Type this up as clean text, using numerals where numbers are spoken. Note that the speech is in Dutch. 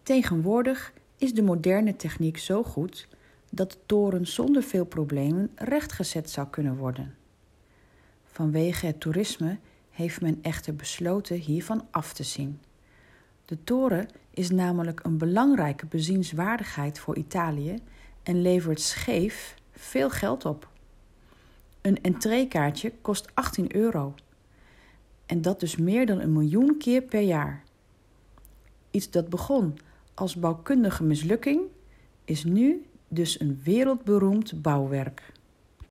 Tegenwoordig is de moderne techniek zo goed dat de toren zonder veel problemen rechtgezet zou kunnen worden. Vanwege het toerisme heeft men echter besloten hiervan af te zien. De toren is namelijk een belangrijke bezienswaardigheid voor Italië en levert scheef veel geld op. Een entreekaartje kost €18 en dat dus meer dan 1 miljoen keer per jaar. Iets dat begon als bouwkundige mislukking is nu dus een wereldberoemd bouwwerk.